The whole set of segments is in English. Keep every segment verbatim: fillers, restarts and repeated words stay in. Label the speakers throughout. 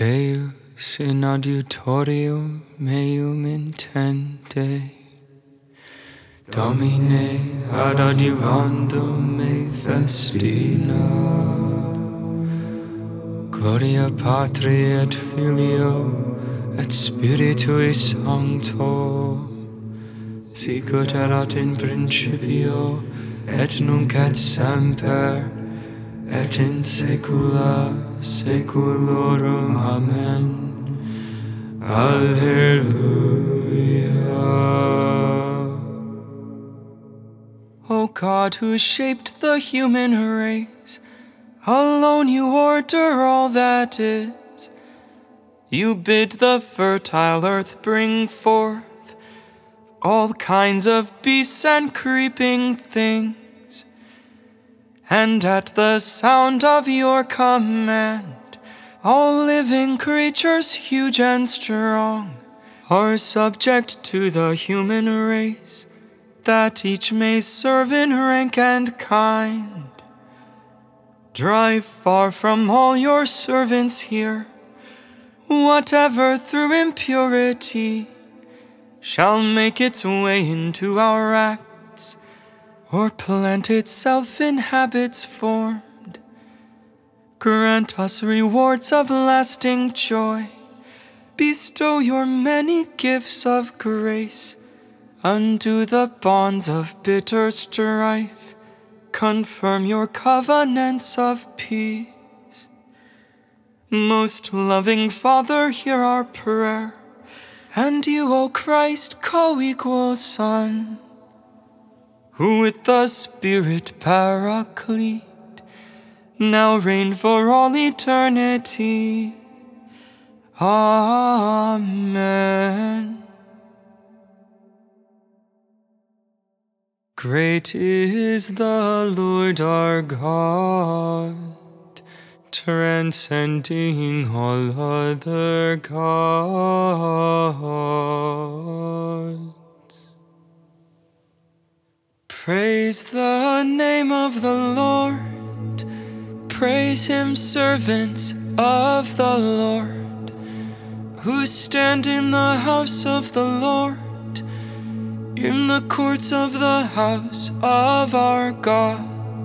Speaker 1: Deus in adiutorium meum intende, Domine ad adiuvandum me festina. Gloria Patri et Filio et Spiritui Sancto, sicut erat in principio et nunc et semper et in saecula saeculorum. Amen. Alleluia. O God, who shaped the human race, alone you order all that is. You bid the fertile earth bring forth all kinds of beasts and creeping things, and at the sound of your command, all living creatures, huge and strong, are subject to the human race, that each may serve in rank and kind. Drive far from all your servants here whatever through impurity shall make its way into our acts, or plant itself in habits formed. Grant us rewards of lasting joy. Bestow your many gifts of grace. Undo the bonds of bitter strife. Confirm your covenants of peace. Most loving Father, hear our prayer. And you, O Christ, co-equal Son, who with the Spirit Paraclete now reign for all eternity. Amen. Great is the Lord our God, transcending all other gods. Praise the name of the Lord. Praise him, servants of the Lord, who stand in the house of the Lord, in the courts of the house of our God.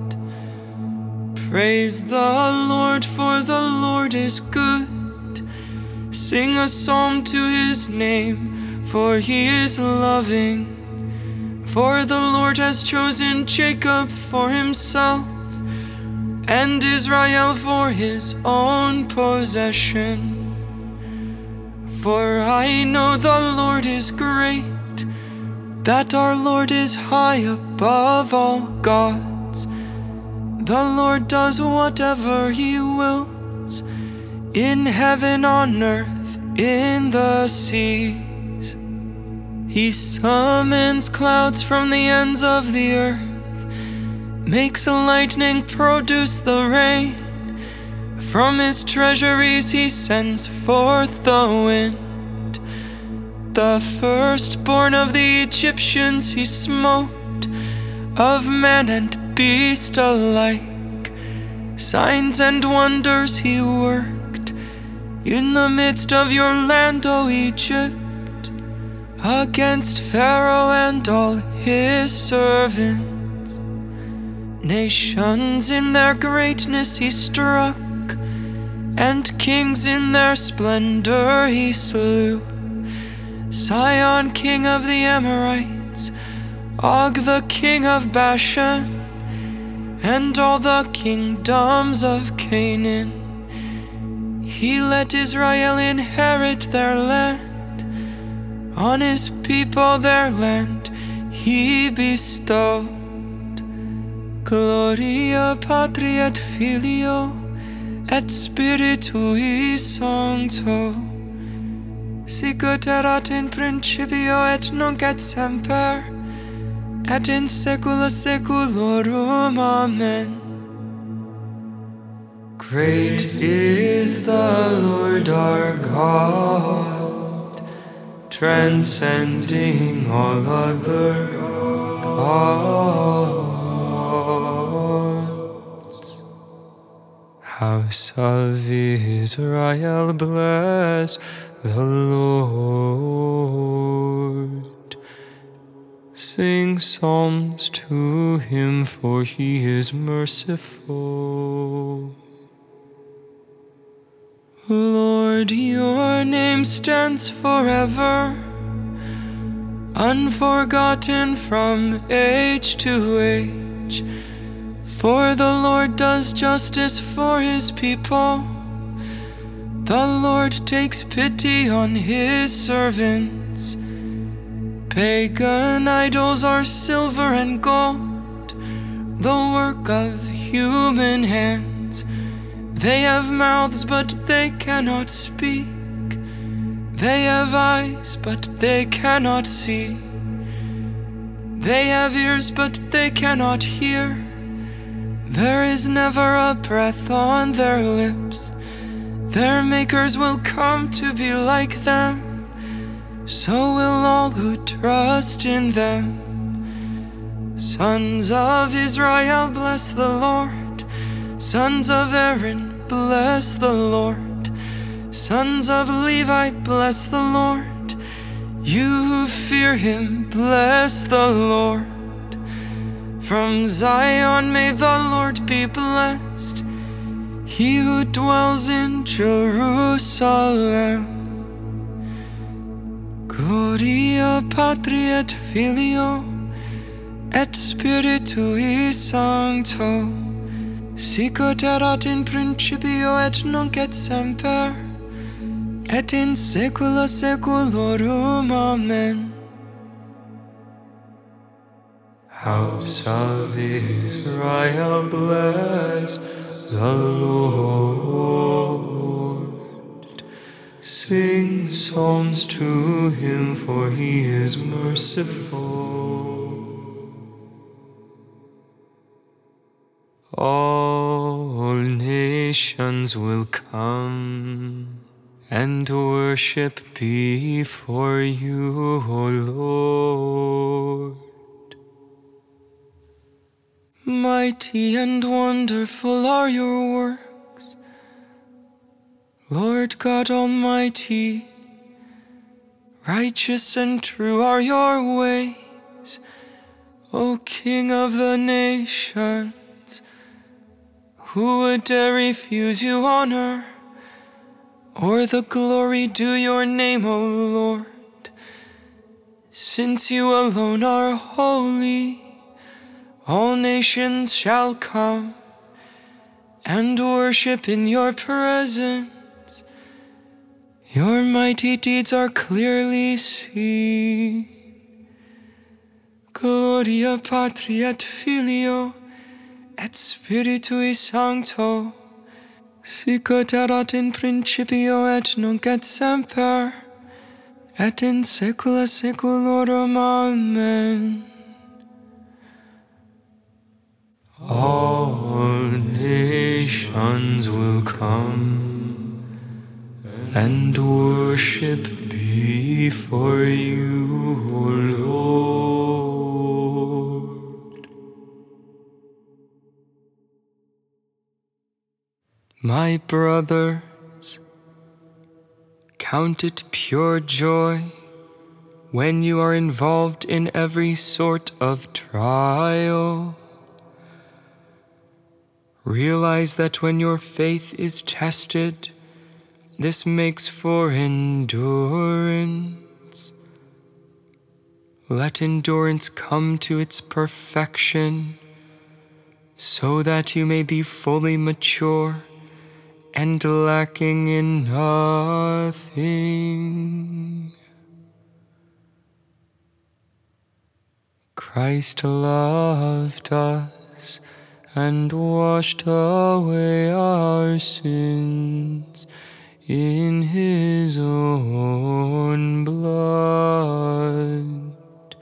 Speaker 1: Praise the Lord, for the Lord is good. Sing a psalm to his name, for he is loving. For the Lord has chosen Jacob for himself, and Israel for his own possession. For I know the Lord is great, that our Lord is high above all gods. The Lord does whatever he wills, in heaven, on earth, in the seas. He summons clouds from the ends of the earth, makes lightning produce the rain. From his treasuries he sends forth the wind. The firstborn of the Egyptians he smote, of man and beast alike. Signs and wonders he worked in the midst of your land, O Egypt, against Pharaoh and all his servants. Nations in their greatness he struck, and kings in their splendor he slew. Sihon, king of the Amorites, Og, the king of Bashan, and all the kingdoms of Canaan. He let Israel inherit their land. On his people their land he bestowed. Gloria Patri et Filio et Spiritui Sancto, sicut erat in principio et nunc et semper et in saecula saeculorum. Amen. Great is the Lord our God, transcending all other gods. House of Israel, bless the Lord. Sing psalms to him, for he is merciful. Lord, your name stands forever, unforgotten from age to age. For the Lord does justice for his people. The Lord takes pity on his servants. Pagan idols are silver and gold, the work of human hands. They have mouths, but they cannot speak. They have eyes, but they cannot see. They have ears, but they cannot hear. There is never a breath on their lips. Their makers will come to be like them. So will all who trust in them. Sons of Israel, bless the Lord. Sons of Aaron, bless the Lord. Sons of Levi, bless the Lord. You who fear him, bless the Lord. From Zion may the Lord be blessed, he who dwells in Jerusalem. Gloria Patri et Filio et Spiritui Sancto, sic ut erat in principio et nunc et semper, et in saecula saeculorum. Amen. House of Israel, bless the Lord. Sing psalms to him, for he is merciful. All nations will come and worship before you, O Lord. Mighty and wonderful are your works, Lord God Almighty. Righteous and true are your ways, O King of the nations. Who would dare refuse you honor, or the glory due your name, O Lord? Since you alone are holy, all nations shall come and worship in your presence. Your mighty deeds are clearly seen. Gloria Patri et Filio et Spiritui Sancto, sic ut erat in principio et nunc et semper, et in saecula saeculorum. Amen. All nations will come and worship before you, O Lord. My brothers, count it pure joy when you are involved in every sort of trial. Realize that when your faith is tested, this makes for endurance. Let endurance come to its perfection, so that you may be fully mature and lacking in nothing. Christ loved us and washed away our sins in his own blood.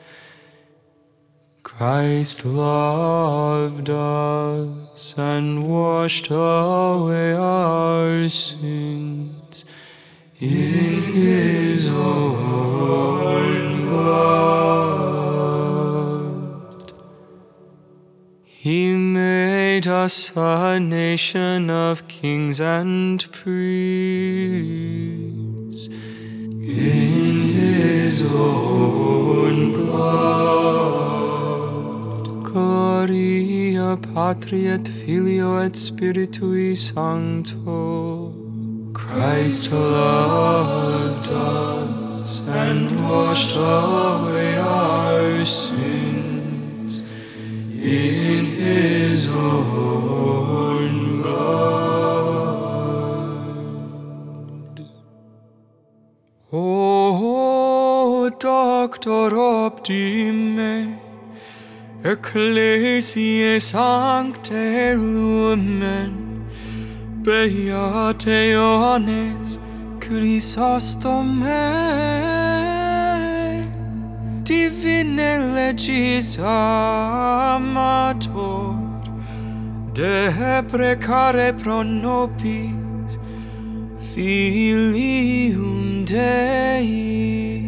Speaker 1: Christ loved us and washed away our sins in his own blood. He made us us a nation of kings and priests. In his own blood. Gloria Patri et Filio et Spiritui Sancto. Christ loved us and washed away our sins in his own blood. O Doctor Optime, Ecclesiae Sancte Lumen, Beate Ioannes Chrysostome, Divine Legis Amator, de precare pro nobis Filium Dei,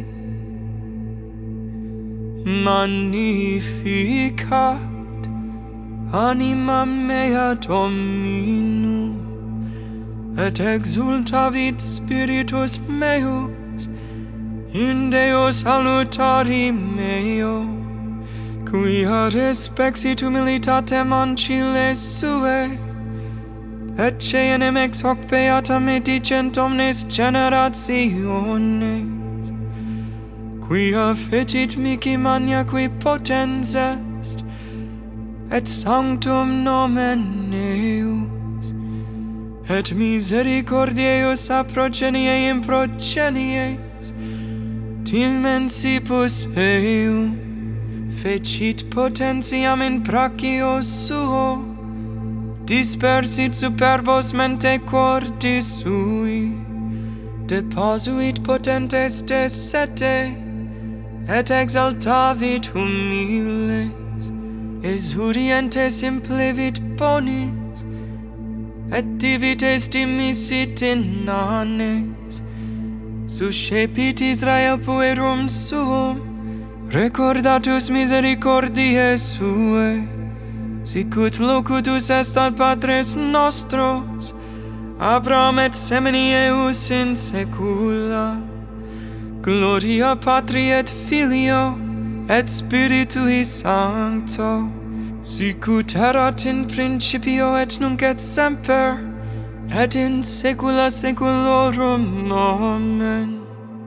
Speaker 1: magnificat anima mea Dominum, et exultavit spiritus meus in Deo salutari meo, quia respexit humilitatem ancile sue, et ceanem ex hoc beata me dicent omnes generationes, quia fecit mihi magna qui potens est, et sanctum nomen eus, et misericordiae eius a progenie in progenies, dimensibus eum, fecit potentiam in brachio suo, dispersit superbos mente cordis sui, deposuit potentes de sete, et exaltavit humiles, exurientes implevit bonis, et divites dimisit inanes, suscepit Israel puerum suum, recordatus misericordiae suae, sicut locutus est ad patres nostros, Abraham et semini eius in saecula. Gloria Patri et Filio et Spiritui Sancto, sicut erat in principio et nunc et semper, et in saecula saeculorum. Amen.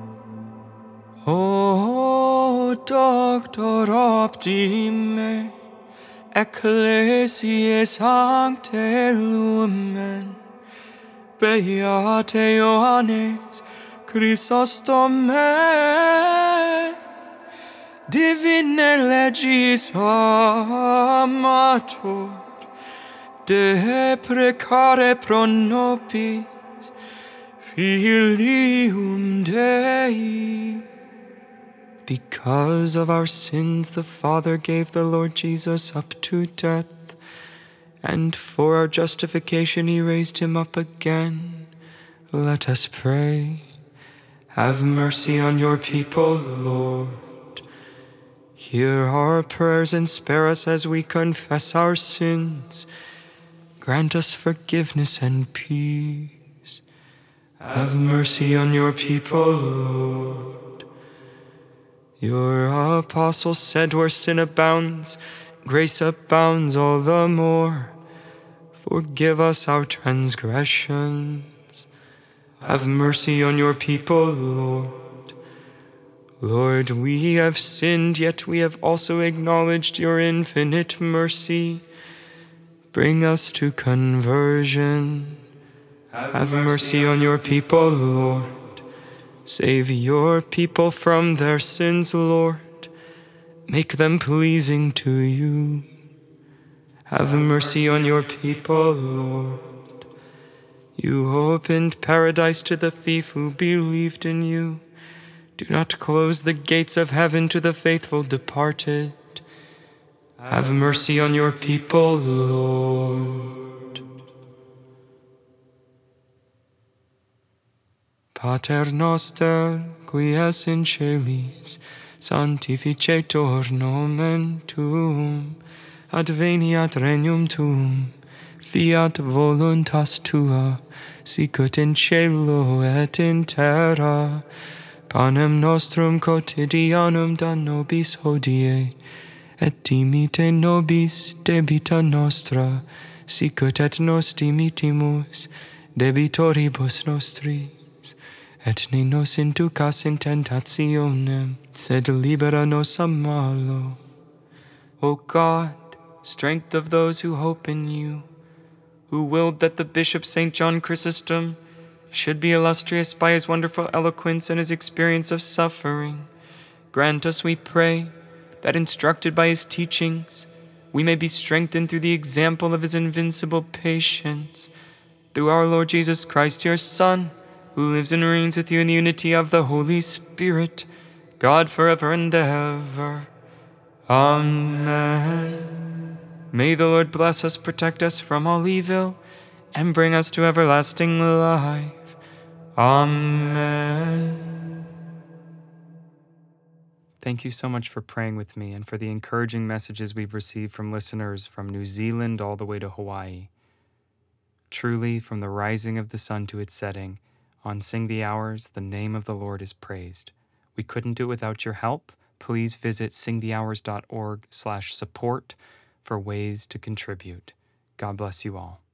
Speaker 1: O Doctor Optime, Ecclesiae Sancte Lumen, Beate Ioannes Chrysostome, Divine Legis Amator, de precare pro nobis Filium Dei. Because of our sins, the Father gave the Lord Jesus up to death, and for our justification he raised him up again. Let us pray. Have mercy on your people, Lord. Hear our prayers and spare us as we confess our sins. Grant us forgiveness and peace. Have mercy on your people, Lord. Your apostle said, where sin abounds, grace abounds all the more. Forgive us our transgressions. Have mercy on your people, Lord. Lord, we have sinned, yet we have also acknowledged your infinite mercy. Bring us to conversion. Have mercy on your people, Lord. Save your people from their sins, Lord. Make them pleasing to you. Have mercy on your people, Lord. You opened paradise to the thief who believed in you. Do not close the gates of heaven to the faithful departed. Have mercy on your people, Lord. Pater noster, qui es in celis, sanctificetur nomen tuum, adveniat regnum tuum, fiat voluntas tua, sicut in cielo et in terra. Panem nostrum quotidianum da nobis hodie, et dimite nobis debita nostra, sicut et nos dimitimus debitoribus nostris. Et ne nos inducas in tentationem, sed libera nos a malo. O God, strength of those who hope in you, who willed that the Bishop Saint John Chrysostom should be illustrious by his wonderful eloquence and his experience of suffering, grant us, we pray, that instructed by his teachings, we may be strengthened through the example of his invincible patience. Through our Lord Jesus Christ, your Son, who lives and reigns with you in the unity of the Holy Spirit, God forever and ever. Amen. May the Lord bless us, protect us from all evil, and bring us to everlasting life. Amen. Thank you so much for praying with me and for the encouraging messages we've received from listeners from New Zealand all the way to Hawaii. Truly, from the rising of the sun to its setting, on Sing the Hours, the name of the Lord is praised. We couldn't do it without your help. Please visit singthehours dot org slash support for ways to contribute. God bless you all.